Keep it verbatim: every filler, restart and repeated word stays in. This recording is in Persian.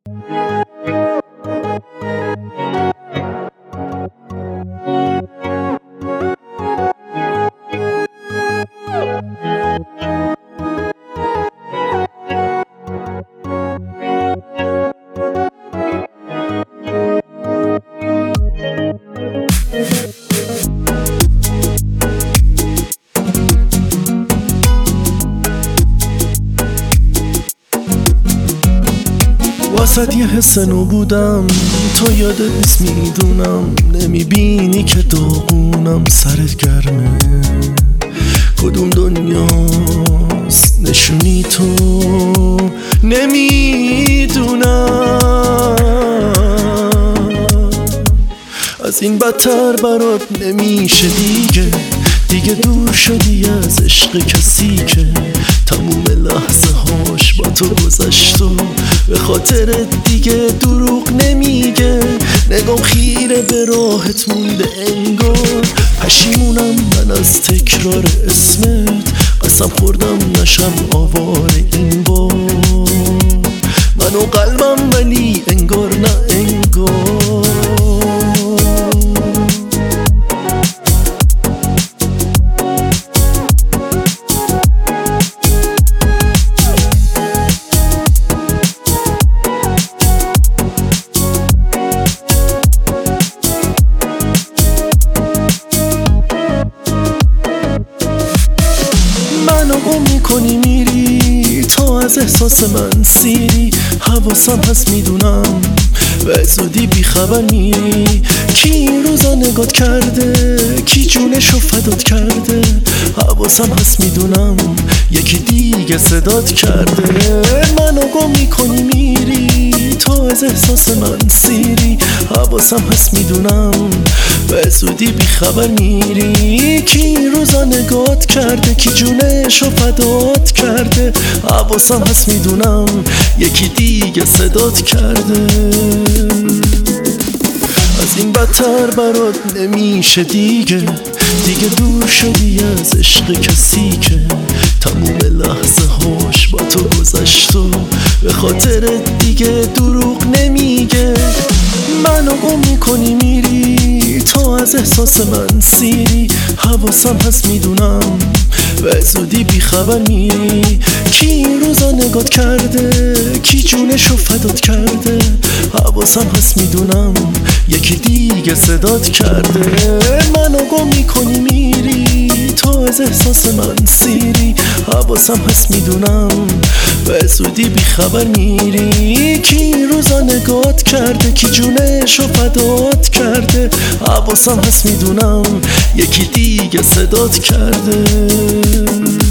واسد یه حس نو بودم، تو یادت نیست میدونم. نمیبینی که داغونم، سرت گرمه. کدوم دنیاست نشونی تو نمیدونم. از این بدتر برات نمیشه دیگه. دیگه دور شدی از عشق کسی که تموم لحظه هاش با تو گذشت و به خاطر دیگه دروغ نمیگه. نگام خیره به راهت مونده انگار. پشیمونم من از تکرار اسمت، قسم خوردم نشم آواره این بار. من و قلبم ولی انگار نه انگار. منو گم میکنی میری، تو از احساس من سیری. حواسم هست میدونم به زودی بیخبر میری. کی این روزا نگات کرده، کی جونشو فدات کرده. حواسم هست میدونم یکی دیگه صدات کرده. منو گم میکنی میری، تو از احساس من سیری. حواسم هست میدونم به زودی بیخبر میری. کی این روزا نگات کرده، کی جونشو فدات کرده. حواسم هست میدونم یکی دیگه صدات کرده. از این بدتر برات نمیشه دیگه. دیگه دور شدی از عشق کسی که تموم لحظه هاش با تو گذشت و به خاطر دیگه دروغ نمیگه. منو گم میکنی میری، تو از احساس من سیری. حواسم هست میدونم به زودی بیخبر میری. کی این روزا نگات کرده، کی جونشو فدات کرده. حواسم هست میدونم یکی دیگه صدات کرده. منو گم میکنی میری، تو از احساس من سیری. حواسم هست میدونم به زودی بیخبر میری. کی این روزا نگات کرده، کی جونشو فدات کرده. حواسم هست میدونم یکی دیگه صدات کرده.